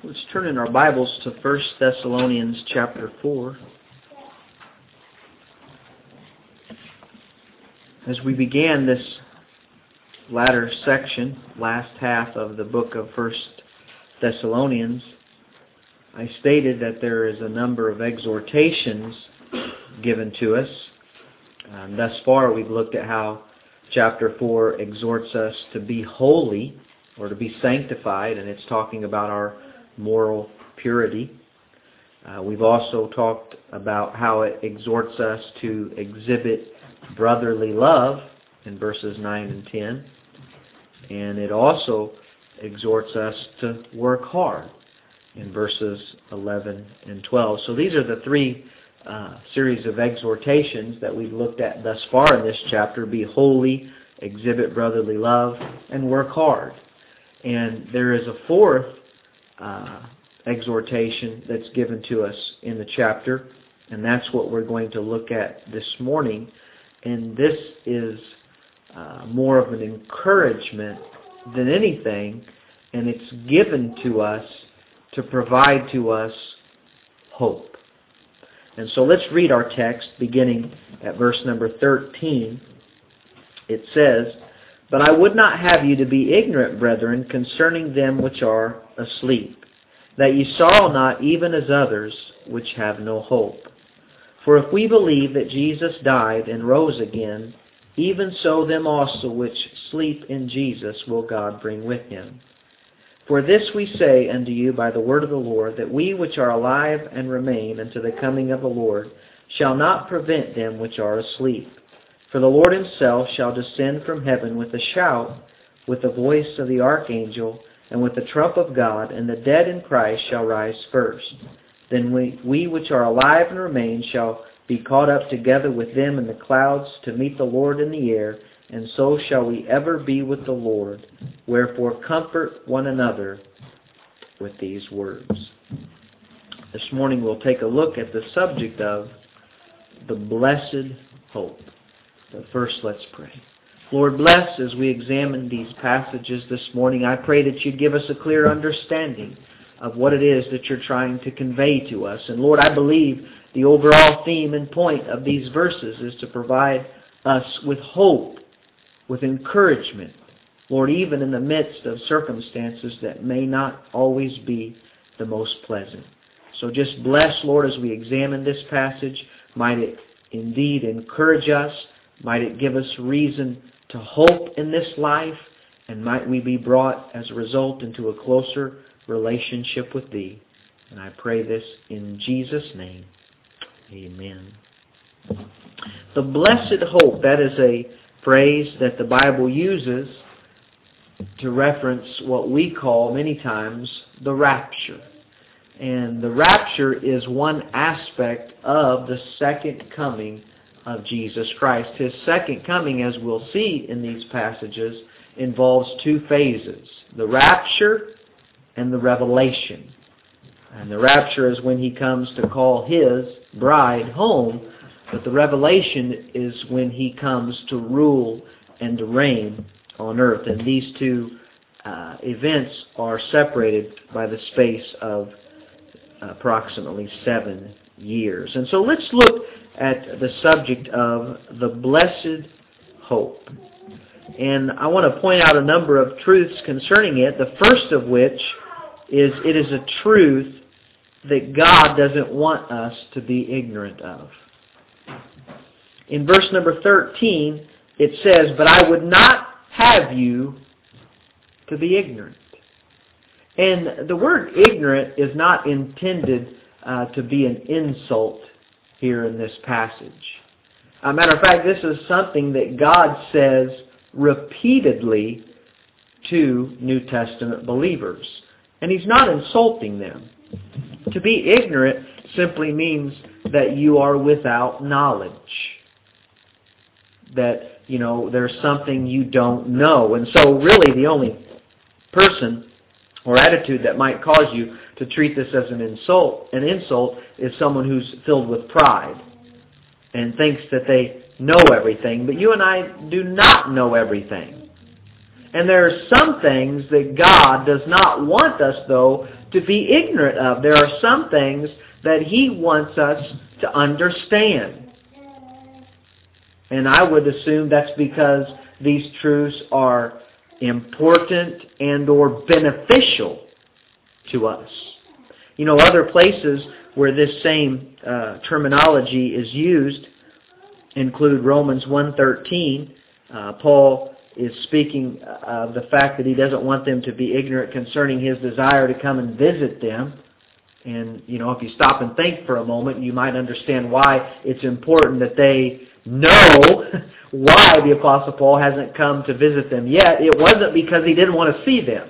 Let's turn in our Bibles to 1 Thessalonians chapter 4. As we began this latter section, last half of the book of 1 Thessalonians, I stated that there is a number of exhortations given to us. Thus far we've looked at how chapter 4 exhorts us to be holy or to be sanctified, and it's talking about our moral purity. We've also talked about how it exhorts us to exhibit brotherly love in verses 9 and 10. And it also exhorts us to work hard in verses 11 and 12. So these are the three series of exhortations that we've looked at thus far in this chapter. Be holy, exhibit brotherly love, and work hard. And there is a fourth exhortation that's given to us in the chapter, and that's what we're going to look at this morning. And this is more of an encouragement than anything, and it's given to us to provide to us hope. And so let's read our text beginning at verse number 13. It says, "But I would not have you to be ignorant, brethren, concerning them which are asleep, that ye sorrow not even as others which have no hope. For if we believe that Jesus died and rose again, even so them also which sleep in Jesus will God bring with him. For this we say unto you by the word of the Lord, that we which are alive and remain unto the coming of the Lord shall not prevent them which are asleep. For the Lord himself shall descend from heaven with a shout, with the voice of the archangel, and with the trump of God, and the dead in Christ shall rise first. Then we which are alive and remain shall be caught up together with them in the clouds to meet the Lord in the air, and so shall we ever be with the Lord. Wherefore comfort one another with these words." This morning we'll take a look at the subject of the blessed hope. But first let's pray. Lord, bless as we examine these passages this morning. I pray that you'd give us a clear understanding of what it is that you're trying to convey to us. And Lord, I believe the overall theme and point of these verses is to provide us with hope, with encouragement, Lord, even in the midst of circumstances that may not always be the most pleasant. So just bless, Lord, as we examine this passage. Might it indeed encourage us. Might it give us reason to hope in this life, and might we be brought as a result into a closer relationship with Thee. And I pray this in Jesus' name. Amen. The blessed hope, that is a phrase that the Bible uses to reference what we call many times the rapture. And the rapture is one aspect of the second coming of Jesus Christ. His second coming, as we'll see in these passages, involves two phases: the rapture and the revelation. And the rapture is when he comes to call his bride home, but the revelation is when he comes to rule and to reign on earth. And these two events are separated by the space of approximately 7 years. And so let's look at the subject of the blessed hope. And I want to point out a number of truths concerning it, the first of which is it is a truth that God doesn't want us to be ignorant of. In verse number 13, it says, "But I would not have you to be ignorant." And the word ignorant is not intended to be an insult here in this passage. As a matter of fact, this is something that God says repeatedly to New Testament believers. And He's not insulting them. To be ignorant simply means that you are without knowledge. That, there's something you don't know. And so really the only person or attitude that might cause you to treat this as an insult is someone who's filled with pride and thinks that they know everything. But you and I do not know everything. And there are some things that God does not want us, though, to be ignorant of. There are some things that He wants us to understand. And I would assume that's because these truths are important and or beneficial to us. You know, other places where this same terminology is used include Romans 1:13. Paul is speaking of the fact that he doesn't want them to be ignorant concerning his desire to come and visit them. And, you know, if you stop and think for a moment, you might understand why it's important that they know why the Apostle Paul hasn't come to visit them yet. It wasn't because he didn't want to see them.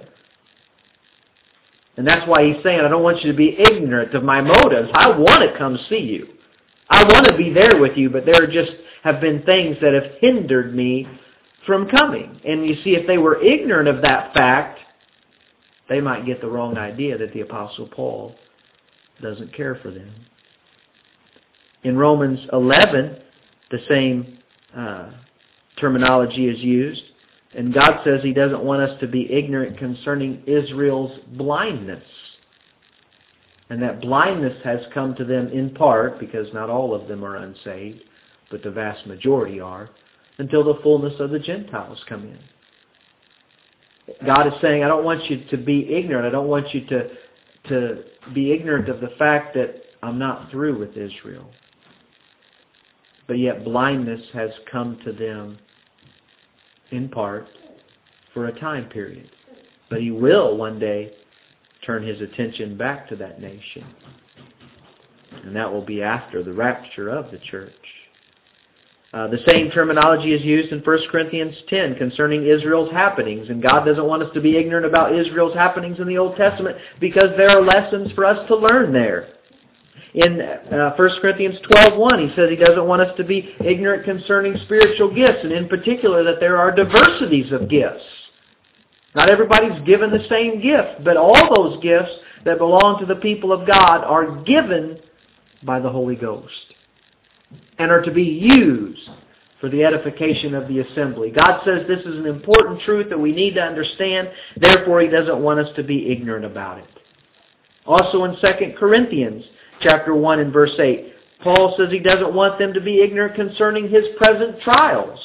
And that's why he's saying, I don't want you to be ignorant of my motives. I want to come see you. I want to be there with you, but there just have been things that have hindered me from coming. And you see, if they were ignorant of that fact, they might get the wrong idea that the Apostle Paul doesn't care for them. In Romans 11, the same terminology is used. And God says He doesn't want us to be ignorant concerning Israel's blindness. And that blindness has come to them in part, because not all of them are unsaved, but the vast majority are, until the fullness of the Gentiles come in. God is saying, I don't want you to be ignorant. I don't want you to be ignorant of the fact that I'm not through with Israel. But yet blindness has come to them in part for a time period. But He will one day turn His attention back to that nation. And that will be after the rapture of the church. The same terminology is used in 1 Corinthians 10 concerning Israel's happenings. And God doesn't want us to be ignorant about Israel's happenings in the Old Testament because there are lessons for us to learn there. In 1 Corinthians 12:1, he says He doesn't want us to be ignorant concerning spiritual gifts, and in particular that there are diversities of gifts. Not everybody's given the same gift, but all those gifts that belong to the people of God are given by the Holy Ghost and are to be used for the edification of the assembly. God says this is an important truth that we need to understand, therefore He doesn't want us to be ignorant about it. Also in 2 Corinthians chapter 1 and verse 8, Paul says he doesn't want them to be ignorant concerning his present trials.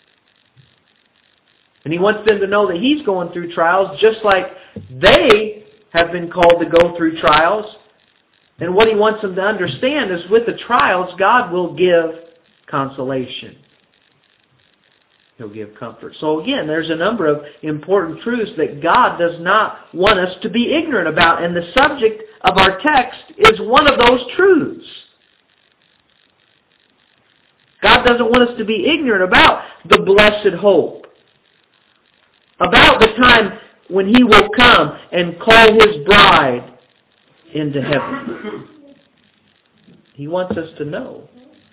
And he wants them to know that he's going through trials just like they have been called to go through trials. And what he wants them to understand is with the trials, God will give consolation. He'll give comfort. So again, there's a number of important truths that God does not want us to be ignorant about. And the subject of our text is one of those truths. God doesn't want us to be ignorant about the blessed hope. About the time when He will come and call His bride into heaven. He wants us to know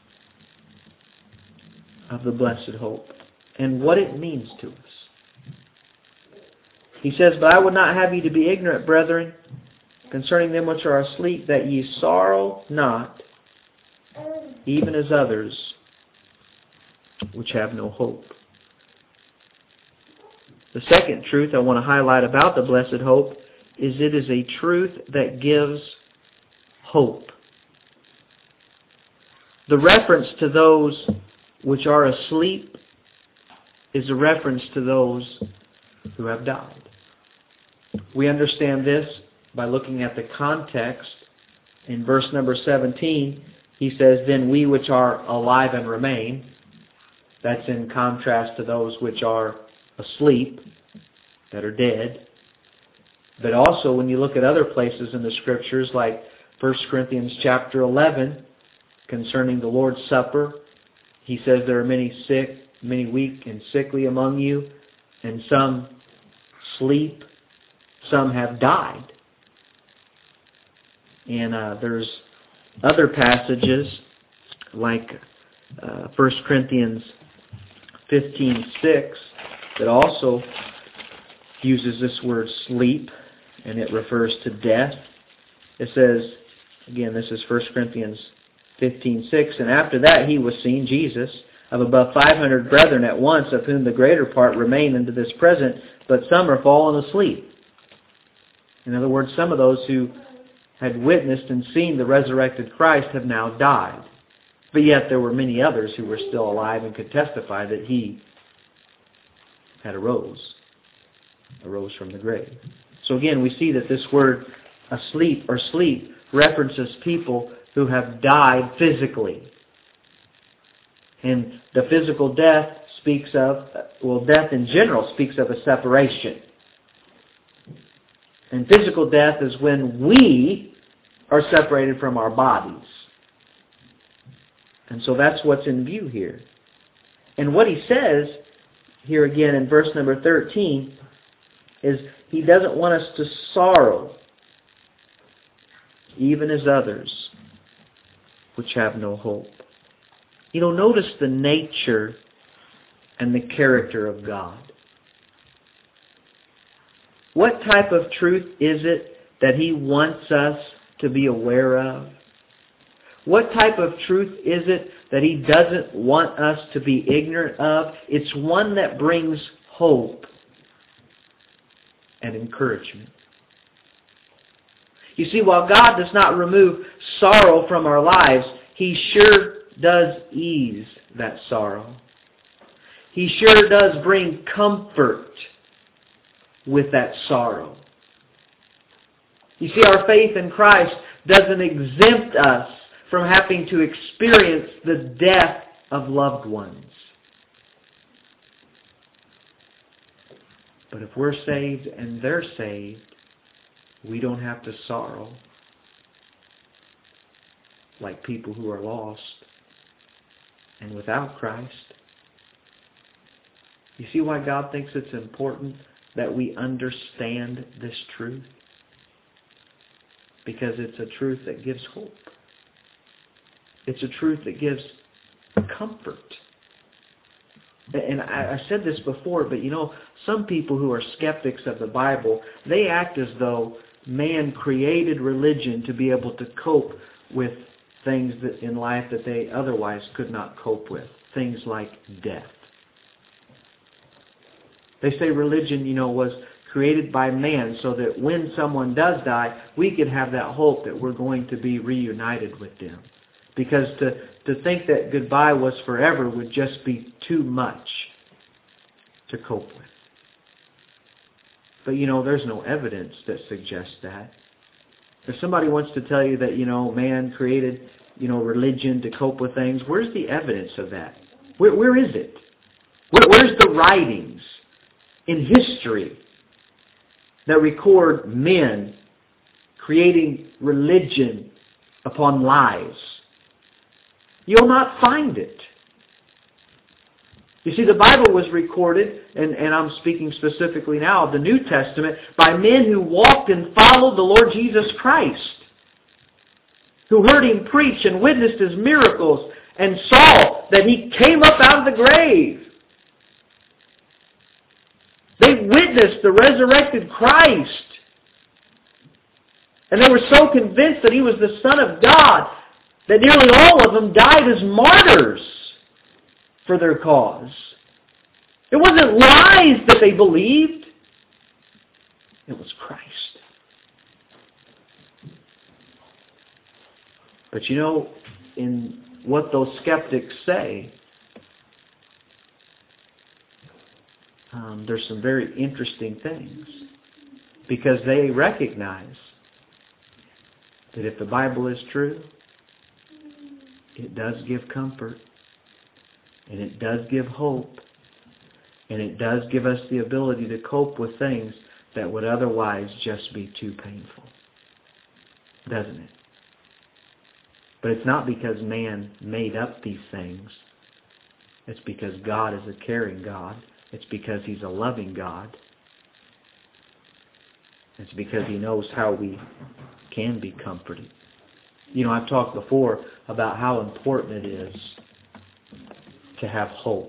of the blessed hope and what it means to us. He says, But I would not have you to be ignorant, brethren, concerning them which are asleep, that ye sorrow not, even as others which have no hope. The second truth I want to highlight about the blessed hope is it is a truth that gives hope. The reference to those which are asleep is a reference to those who have died. We understand this by looking at the context. In verse number 17, he says, Then we which are alive and remain. That's in contrast to those which are asleep, that are dead. But also when you look at other places in the Scriptures, like 1 Corinthians chapter 11, concerning the Lord's Supper, he says there are many sick, many weak and sickly among you, and some sleep, some have died. And there's other passages like 1 Corinthians 15:6 that also uses this word sleep, and it refers to death. It says, again, this is 1 Corinthians 15:6, And after that he was seen, Jesus, of above 500 brethren at once, of whom the greater part remain unto this present, but some are fallen asleep. In other words, some of those who had witnessed and seen the resurrected Christ have now died. But yet there were many others who were still alive and could testify that He had arose from the grave. So again, we see that this word asleep or sleep references people who have died physically. And the physical death speaks of, death in general speaks of a separation. And physical death is when we are separated from our bodies. And so that's what's in view here. And what he says here again in verse number 13 is he doesn't want us to sorrow, even as others which have no hope. Notice the nature and the character of God. What type of truth is it that He wants us to be aware of? What type of truth is it that He doesn't want us to be ignorant of? It's one that brings hope and encouragement. You see, while God does not remove sorrow from our lives, He sure does ease that sorrow. He sure does bring comfort with that sorrow. You see, our faith in Christ doesn't exempt us from having to experience the death of loved ones. But if we're saved and they're saved, we don't have to sorrow like people who are lost and without Christ. You see why God thinks it's important that we understand this truth? Because it's a truth that gives hope. It's a truth that gives comfort. And I said this before, but some people who are skeptics of the Bible, they act as though man created religion to be able to cope with things that in life that they otherwise could not cope with. Things like death. They say religion, was created by man so that when someone does die, we can have that hope that we're going to be reunited with them. Because to think that goodbye was forever would just be too much to cope with. But there's no evidence that suggests that. If somebody wants to tell you that, man created, religion to cope with things, where's the evidence of that? Where is it? Where's the writings in history that record men creating religion upon lies? You'll not find it. You see, the Bible was recorded, and I'm speaking specifically now of the New Testament, by men who walked and followed the Lord Jesus Christ, who heard Him preach and witnessed His miracles and saw that He came up out of the grave. They witnessed the resurrected Christ. And they were so convinced that He was the Son of God that nearly all of them died as martyrs for their cause. It wasn't lies that they believed. It was Christ. But in what those skeptics say, there's some very interesting things. Because they recognize that if the Bible is true, it does give comfort, and it does give hope, and it does give us the ability to cope with things that would otherwise just be too painful. Doesn't it? But it's not because man made up these things. It's because God is a caring God. It's because He's a loving God. It's because He knows how we can be comforted. I've talked before about how important it is to have hope.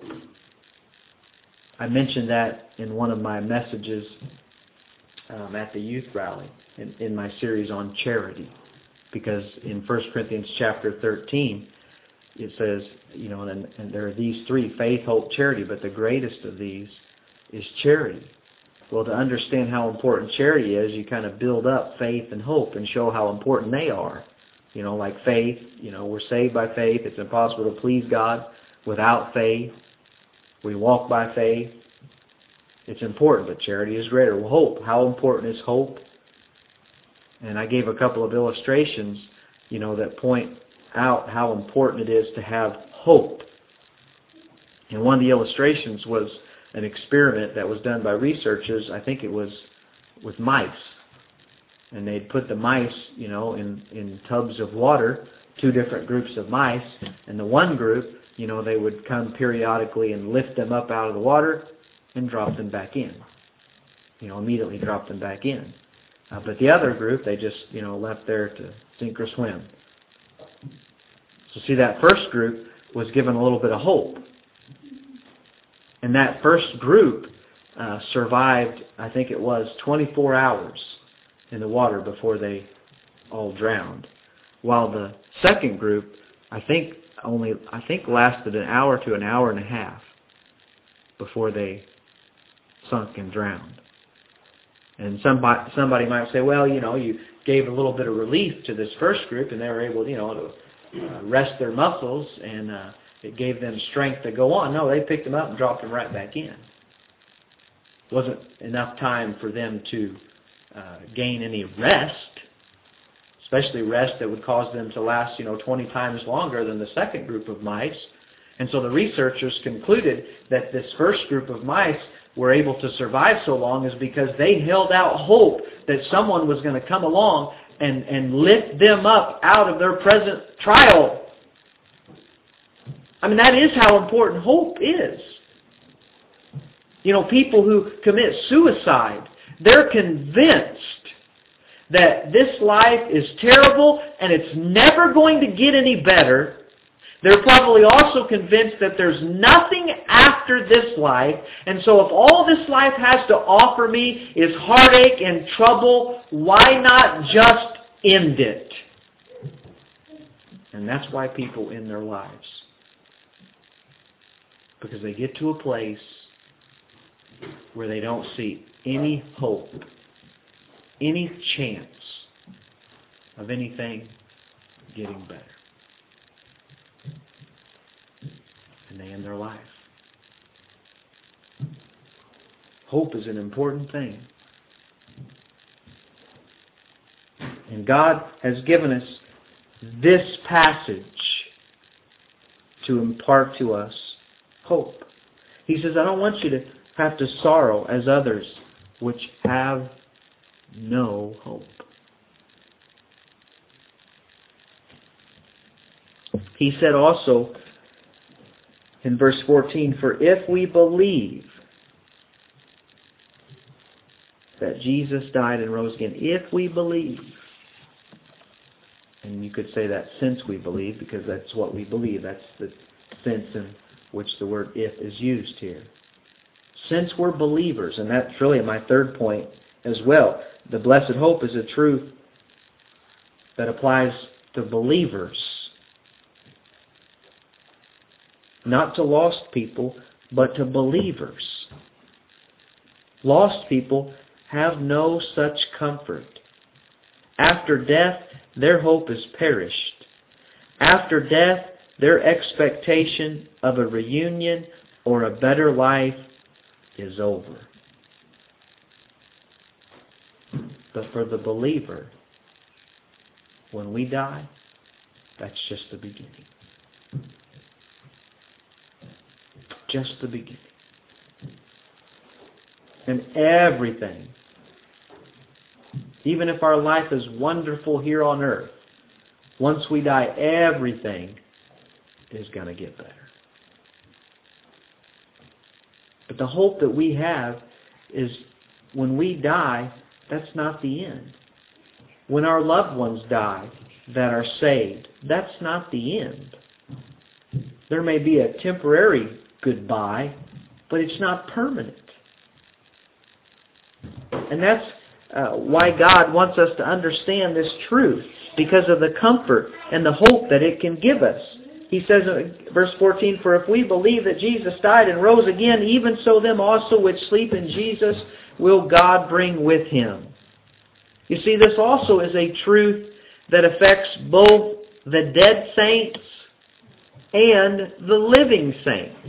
I mentioned that in one of my messages at the youth rally in my series on charity. Because in 1 Corinthians chapter 13, it says, and there are these three, faith, hope, charity, but the greatest of these is charity. Well, to understand how important charity is, you kind of build up faith and hope and show how important they are. Like faith, we're saved by faith. It's impossible to please God without faith. We walk by faith. It's important, but charity is greater. Well, hope. How important is hope? And I gave a couple of illustrations, that point out how important it is to have hope. And one of the illustrations was an experiment that was done by researchers. I think it was with mice. And they'd put the mice, in tubs of water, two different groups of mice. And the one group, they would come periodically and lift them up out of the water and drop them back in. Immediately drop them back in. But the other group, they just, left there to sink or swim. So see, that first group was given a little bit of hope. And that first group survived, I think it was 24 hours in the water before they all drowned. While the second group, I think lasted an hour to an hour and a half before they sunk and drowned. And somebody might say, well, you gave a little bit of relief to this first group, and they were able, to rest their muscles, and it gave them strength to go on. No, they picked them up and dropped them right back in. Wasn't enough time for them to gain any rest, especially rest that would cause them to last, 20 times longer than the second group of mice. And so the researchers concluded that this first group of mice were able to survive so long is because they held out hope that someone was going to come along and lift them up out of their present trial. I mean, that is how important hope is. People who commit suicide, they're convinced that this life is terrible and it's never going to get any better. They're probably also convinced that there's nothing after this life, and so if all this life has to offer me is heartache and trouble, why not just end it? And that's why people end their lives. Because they get to a place where they don't see any hope, any chance of anything getting better. And they end their life. Hope is an important thing. And God has given us this passage to impart to us hope. He says, I don't want you to have to sorrow as others which have no hope. He said also in verse 14, for if we believe that Jesus died and rose again, if we believe, and you could say that since we believe, because that's what we believe, that's the sense in which the word if is used here. Since we're believers, and that's really my third point as well, the blessed hope is a truth that applies to believers. Not to lost people, but to believers. Lost people have no such comfort. After death, their hope is perished. After death, their expectation of a reunion or a better life is over. But for the believer, when we die, that's just the beginning. Just the beginning. And everything, even if our life is wonderful here on earth, once we die, everything is going to get better. But the hope that we have is when we die, that's not the end. When our loved ones die that are saved, that's not the end. There may be a temporary goodbye, but it's not permanent. And that's why God wants us to understand this truth, because of the comfort and the hope that it can give us. he says in verse 14, "For if we believe that Jesus died and rose again, even so them also which sleep in Jesus will God bring with him." You see, this also is a truth that affects both the dead saints and the living saints.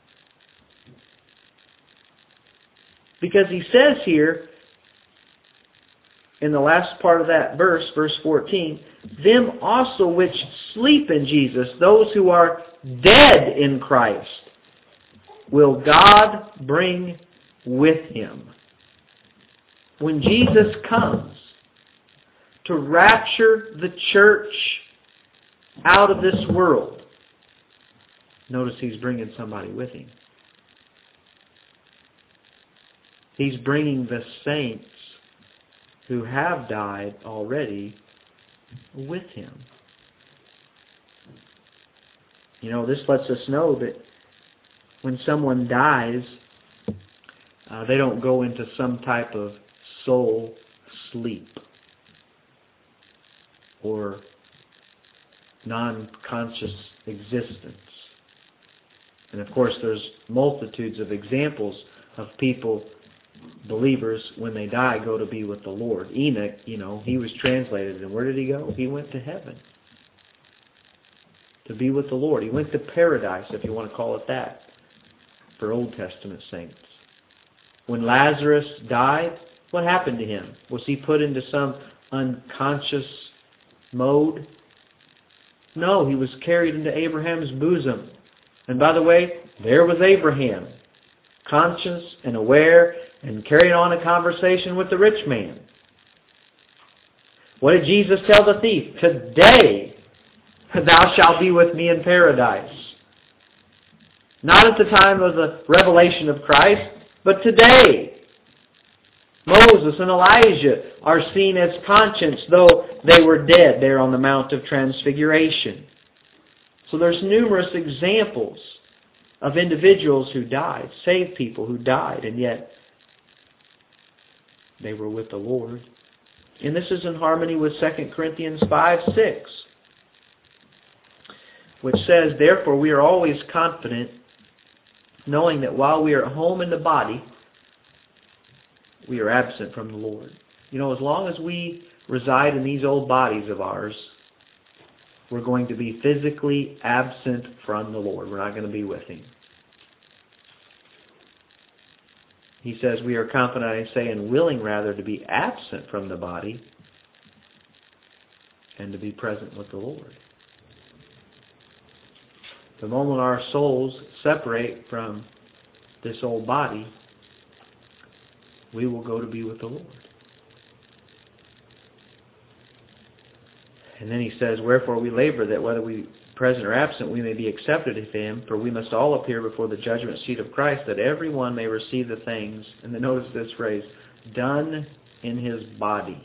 Because he says here, in the last part of that verse, verse 14, "Them also which sleep in Jesus," those who are dead in Christ, "will God bring with him." When Jesus comes to rapture the church out of this world, notice he's bringing somebody with him. He's bringing the saints who have died already with him. You know, this lets us know that when someone dies, they don't go into some type of soul sleep or non-conscious existence. And of course, there's multitudes of examples of people, believers, when they die, go to be with the Lord. Enoch, he was translated, and where did he go? He went to heaven to be with the Lord. He went to paradise, if you want to call it that, for Old Testament saints. When Lazarus died, what happened to him? Was he put into some unconscious mode? No, he was carried into Abraham's bosom. And by the way, there was Abraham, conscious and aware, and carrying on a conversation with the rich man. What did Jesus tell the thief? "Today thou shalt be with me in paradise." Not at the time of the revelation of Christ, but today. Moses and Elijah are seen as conscious, though they were dead there on the Mount of Transfiguration. So there's numerous examples of individuals who died, saved people who died, and yet they were with the Lord. And this is in harmony with 2 Corinthians 5:6, which says, "Therefore we are always confident, knowing that while we are at home in the body, we are absent from the Lord." As long as we reside in these old bodies of ours, we're going to be physically absent from the Lord. We're not going to be with him. He says we are confident, I say, and willing rather to be absent from the body and to be present with the Lord. The moment our souls separate from this old body, we will go to be with the Lord. And then he says, "Wherefore we labor that whether we present or absent, we may be accepted of him, for we must all appear before the judgment seat of Christ, that every one may receive the things," and then notice this phrase, "done in his body."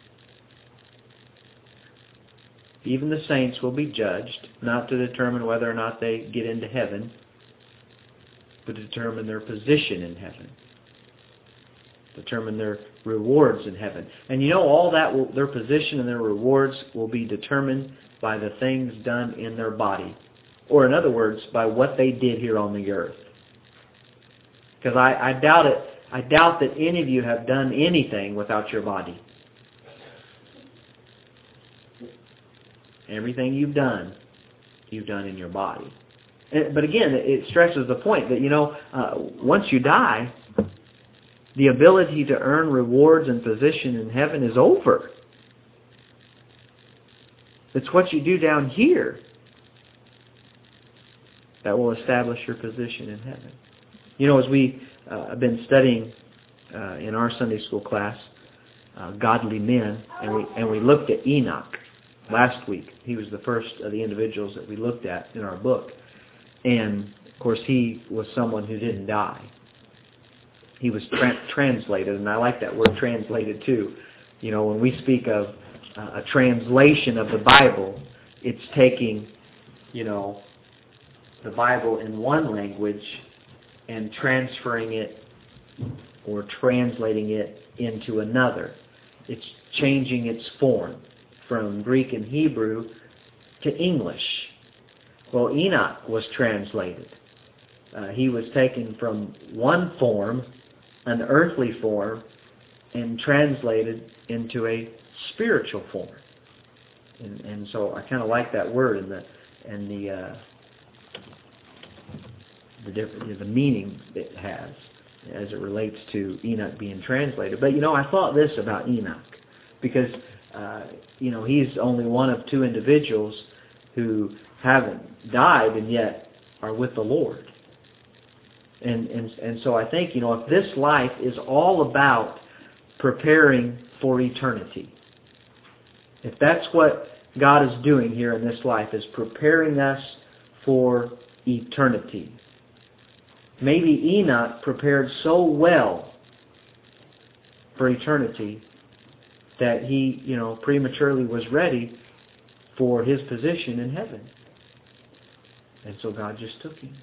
Even the saints will be judged, not to determine whether or not they get into heaven, but to determine their position in heaven, determine their rewards in heaven. And all that, their position and their rewards will be determined by the things done in their body. Or in other words, by what they did here on the earth. Because I doubt it. I doubt that any of you have done anything without your body. Everything you've done in your body. But again, it stresses the point that, once you die, the ability to earn rewards and position in heaven is over. It's what you do down here that will establish your position in heaven. As we have been studying in our Sunday school class, godly men, and we looked at Enoch last week. He was the first of the individuals that we looked at in our book. And, of course, he was someone who didn't die. He was translated, and I like that word translated too. When we speak of a translation of the Bible, it's taking, the Bible in one language and transferring it or translating it into another. It's changing its form from Greek and Hebrew to English. Well, Enoch was translated. He was taken from one form, an earthly form, and translated into a spiritual form. And so I kind of like that word and the meaning it has as it relates to Enoch being translated. But I thought this about Enoch, because he's only one of two individuals who haven't died and yet are with the Lord. And so I think, if this life is all about preparing for eternity, if that's what God is doing here in this life, is preparing us for eternity, maybe Enoch prepared so well for eternity that he, prematurely was ready for his position in heaven. And so God just took him.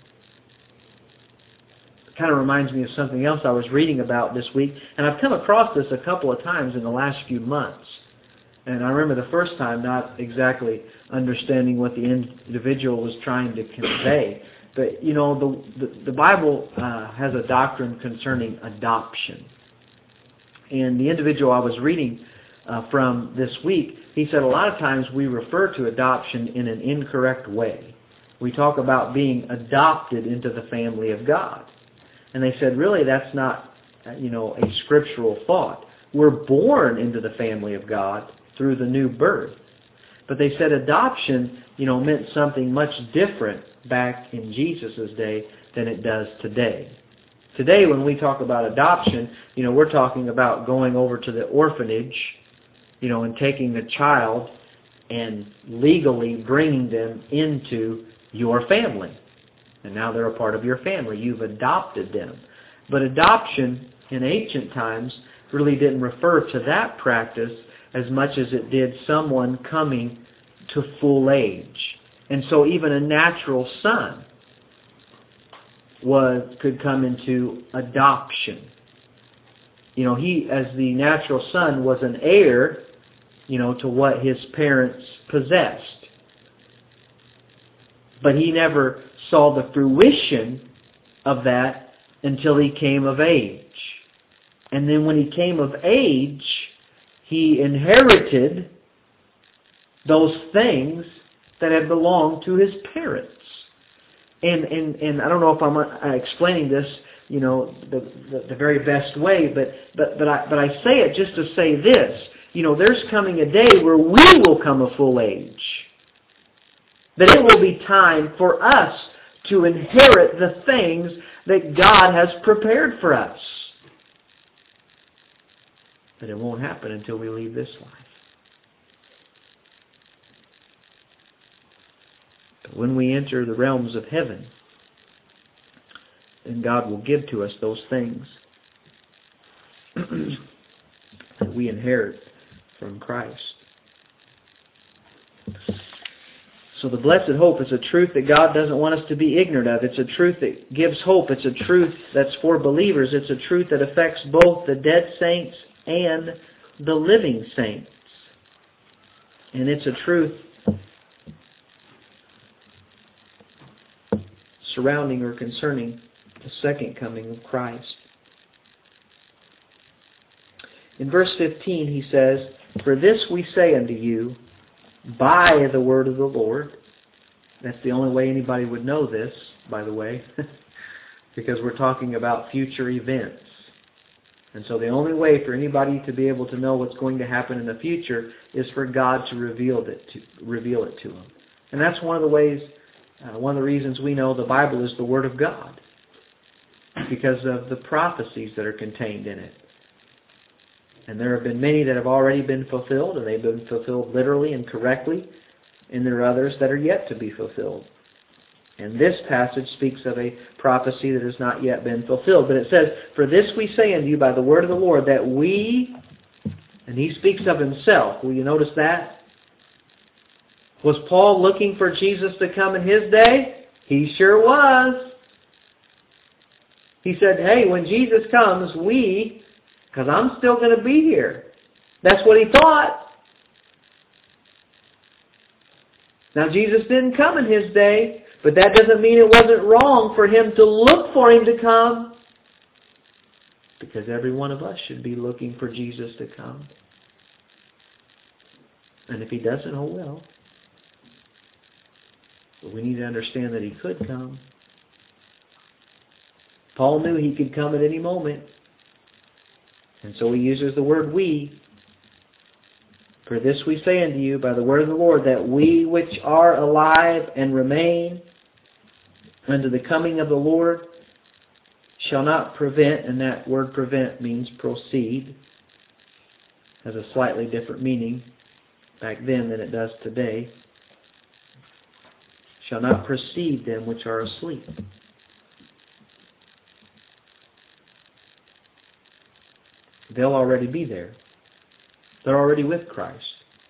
It kind of reminds me of something else I was reading about this week, and I've come across this a couple of times in the last few months. And I remember the first time not exactly understanding what the individual was trying to convey. But, the Bible has a doctrine concerning adoption. And the individual I was reading from this week, he said a lot of times we refer to adoption in an incorrect way. We talk about being adopted into the family of God. And they said, really, that's not, a scriptural thought. We're born into the family of God through the new birth. But they said adoption, meant something much different back in Jesus' day than it does today. Today, when we talk about adoption, we're talking about going over to the orphanage, and taking a child and legally bringing them into your family. And now they're a part of your family. You've adopted them. But adoption in ancient times really didn't refer to that practice as much as it did someone coming to full age. And so even a natural son could come into adoption. He, as the natural son, was an heir, to what his parents possessed. But he never saw the fruition of that until he came of age. And then when he came of age, he inherited those things that had belonged to his parents. And I don't know if I'm explaining this, the very best way, but I say it just to say this. There's coming a day where we will come of full age. That it will be time for us to inherit the things that God has prepared for us. But it won't happen until we leave this life. But when we enter the realms of heaven, then God will give to us those things that we inherit from Christ. So the blessed hope is a truth that God doesn't want us to be ignorant of. It's a truth that gives hope. It's a truth that's for believers. It's a truth that affects both the dead saints and the living saints. And it's a truth surrounding or concerning the second coming of Christ. In verse 15 he says, "For this we say unto you, by the word of the Lord." That's the only way anybody would know this, by the way, because we're talking about future events. And so the only way for anybody to be able to know what's going to happen in the future is for God to reveal it to them. And that's one of the ways, one of the reasons we know the Bible is the Word of God, because of the prophecies that are contained in it. And there have been many that have already been fulfilled, and they've been fulfilled literally and correctly, and there are others that are yet to be fulfilled. And this passage speaks of a prophecy that has not yet been fulfilled. But it says, "For this we say unto you by the word of the Lord, that we," and he speaks of himself. Will you notice that? Was Paul looking for Jesus to come in his day? He sure was. He said, hey, when Jesus comes, because I'm still going to be here. That's what he thought. Now, Jesus didn't come in His day, but that doesn't mean it wasn't wrong for Him to look for Him to come. Because every one of us should be looking for Jesus to come. And if He doesn't, oh well. But we need to understand that He could come. Paul knew he could come at any moment. And so he uses the word we. For this we say unto you by the word of the Lord, that we which are alive and remain unto the coming of the Lord shall not prevent, and that word prevent means proceed. Has a slightly different meaning back then than it does today. Shall not precede them which are asleep. They'll already be there. They're already with Christ.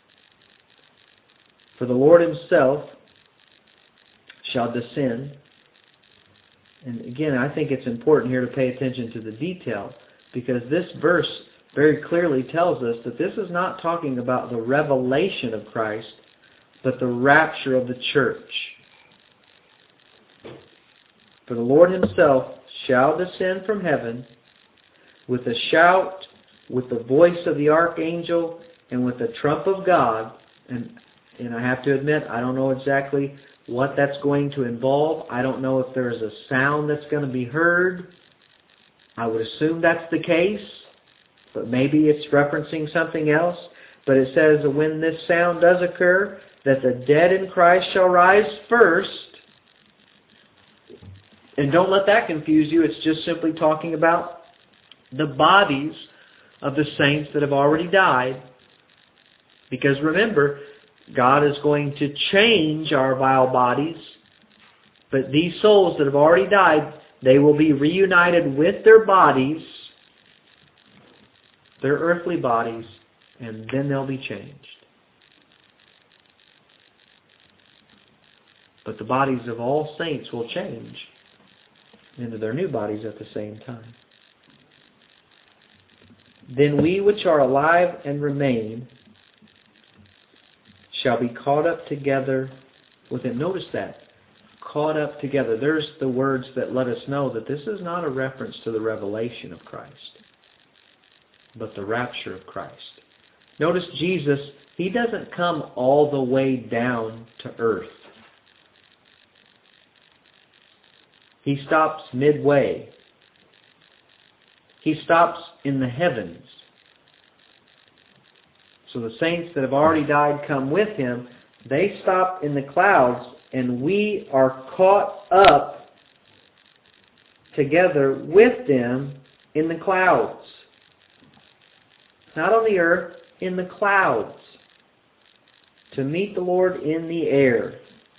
For the Lord Himself shall descend. And again, I think it's important here to pay attention to the detail, because this verse very clearly tells us that this is not talking about the revelation of Christ, but the rapture of the church. For the Lord Himself shall descend from heaven with a shout, with the voice of the archangel, and with the trump of God. And I have to admit, I don't know exactly what that's going to involve. I don't know if there's a sound that's going to be heard. I would assume that's the case, but maybe it's referencing something else. But it says that when this sound does occur, that the dead in Christ shall rise first. And don't let that confuse you. It's just simply talking about the bodies of the saints that have already died. Because remember, God is going to change our vile bodies, but these souls that have already died, they will be reunited with their bodies, their earthly bodies, and then they'll be changed. But the bodies of all saints will change into their new bodies at the same time. Then we which are alive and remain shall be caught up together with Him. Notice that. Caught up together. There's the words that let us know that this is not a reference to the revelation of Christ, but the rapture of Christ. Notice Jesus, He doesn't come all the way down to earth. He stops midway. He stops in the heavens. So the saints that have already died come with Him. They stop in the clouds, and we are caught up together with them in the clouds. Not on the earth, in the clouds. To meet the Lord in the air.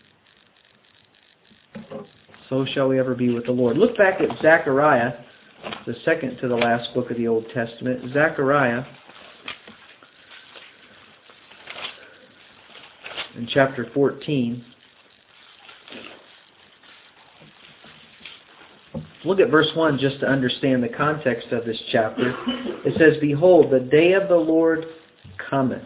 So shall we ever be with the Lord. Look back at Zechariah, the second to the last book of the Old Testament. Zechariah, in chapter 14. Look at verse 1 just to understand the context of this chapter. It says, Behold, the day of the Lord cometh.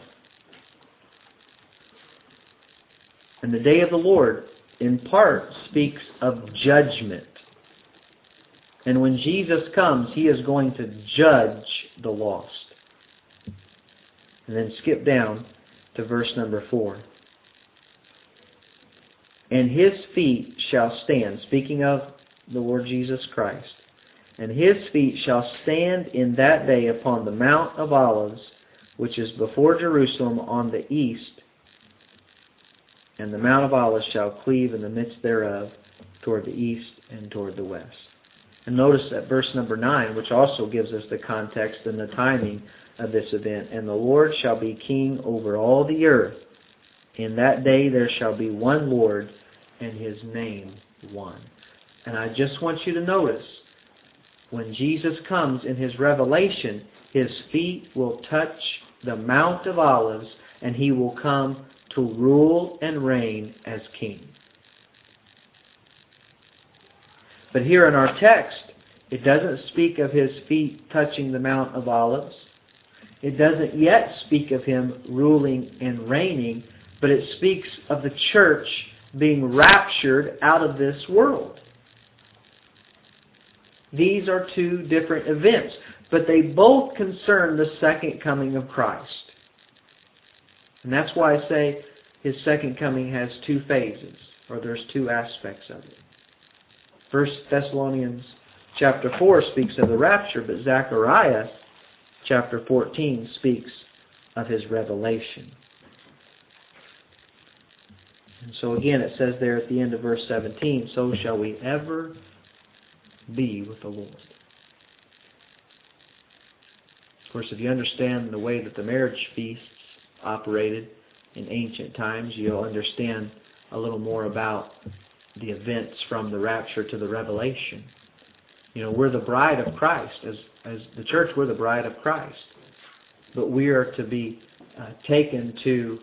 And the day of the Lord, in part, speaks of judgment. And when Jesus comes, He is going to judge the lost. And then skip down to verse number 4. And His feet shall stand, speaking of the Lord Jesus Christ, and His feet shall stand in that day upon the Mount of Olives, which is before Jerusalem on the east, and the Mount of Olives shall cleave in the midst thereof toward the east and toward the west. And notice at verse number 9, which also gives us the context and the timing of this event. And the Lord shall be king over all the earth. In that day there shall be one Lord, and His name one. And I just want you to notice, when Jesus comes in His revelation, His feet will touch the Mount of Olives, and He will come to rule and reign as King. But here in our text, it doesn't speak of His feet touching the Mount of Olives. It doesn't yet speak of Him ruling and reigning, but it speaks of the church being raptured out of this world. These are two different events, but they both concern the second coming of Christ. And that's why I say His second coming has two phases, or there's two aspects of it. 1 Thessalonians chapter 4 speaks of the rapture, but Zechariah chapter 14 speaks of His revelation. And so again it says there at the end of verse 17, so shall we ever be with the Lord. Of course, if you understand the way that the marriage feasts operated in ancient times, you'll understand a little more about the events from the rapture to the revelation. You know, we're the bride of Christ. As the church, we're the bride of Christ. But we are to be taken to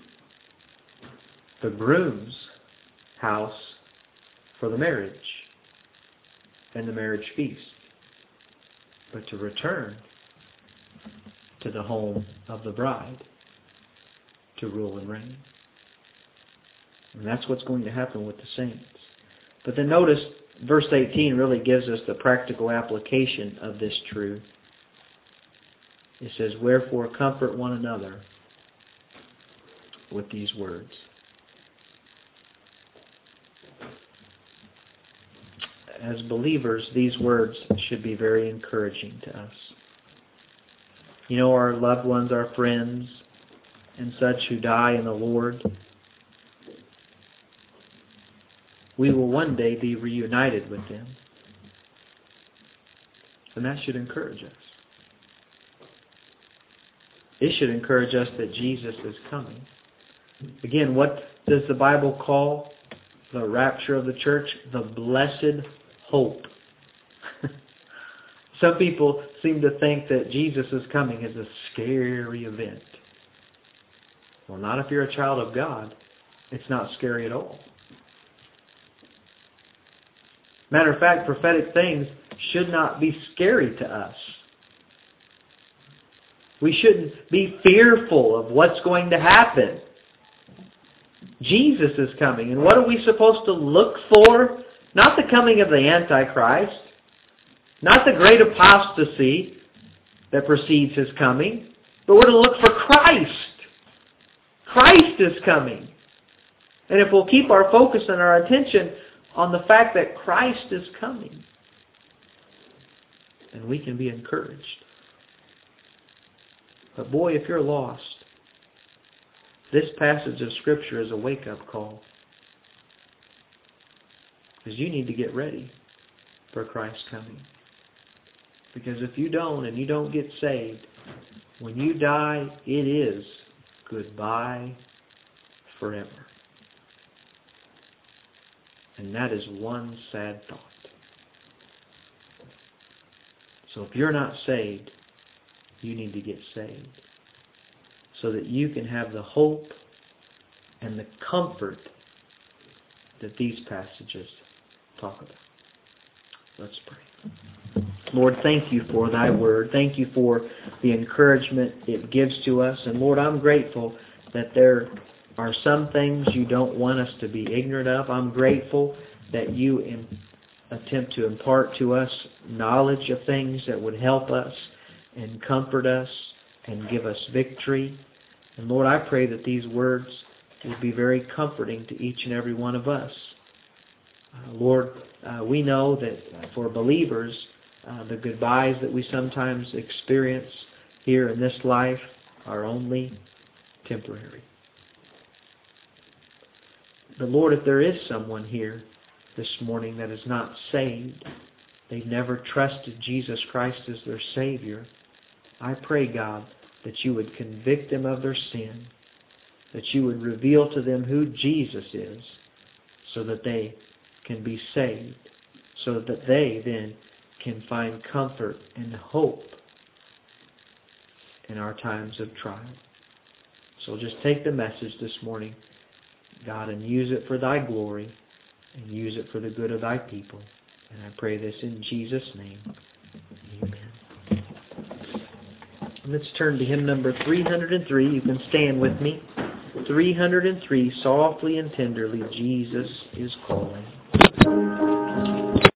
the groom's house for the marriage and the marriage feast, but to return to the home of the bride to rule and reign. And that's what's going to happen with the saints. But then notice, verse 18 really gives us the practical application of this truth. It says, wherefore comfort one another with these words. As believers, these words should be very encouraging to us. You know, our loved ones, our friends, and such who die in the Lord, we will one day be reunited with them. And that should encourage us. It should encourage us that Jesus is coming. Again, what does the Bible call the rapture of the church? The blessed hope. Some people seem to think that Jesus is coming is a scary event. Well, not if you're a child of God. It's not scary at all. Matter of fact, prophetic things should not be scary to us. We shouldn't be fearful of what's going to happen. Jesus is coming. And what are we supposed to look for? Not the coming of the Antichrist. Not the great apostasy that precedes His coming. But we're to look for Christ. Christ is coming. And if we'll keep our focus and our attention on the fact that Christ is coming, then we can be encouraged. But boy, if you're lost, this passage of Scripture is a wake-up call. Because you need to get ready for Christ's coming. Because if you don't, and you don't get saved, when you die, it is goodbye forever. And that is one sad thought. So if you're not saved, you need to get saved, so that you can have the hope and the comfort that these passages talk about. Let's pray. Lord, thank You for Thy Word. Thank You for the encouragement it gives to us. And Lord, I'm grateful that there are some things You don't want us to be ignorant of. I'm grateful that You attempt to impart to us knowledge of things that would help us and comfort us and give us victory. And Lord, I pray that these words will be very comforting to each and every one of us. Lord, we know that for believers, the goodbyes that we sometimes experience here in this life are only temporary. But Lord, if there is someone here this morning that is not saved, they've never trusted Jesus Christ as their Savior, I pray, God, that You would convict them of their sin, that You would reveal to them who Jesus is, so that they can be saved, so that they then can find comfort and hope in our times of trial. So just take the message this morning, God, and use it for Thy glory, and use it for the good of Thy people. And I pray this in Jesus' name. Amen. Let's turn to hymn number 303. You can stand with me. 303, softly and tenderly, Jesus is calling.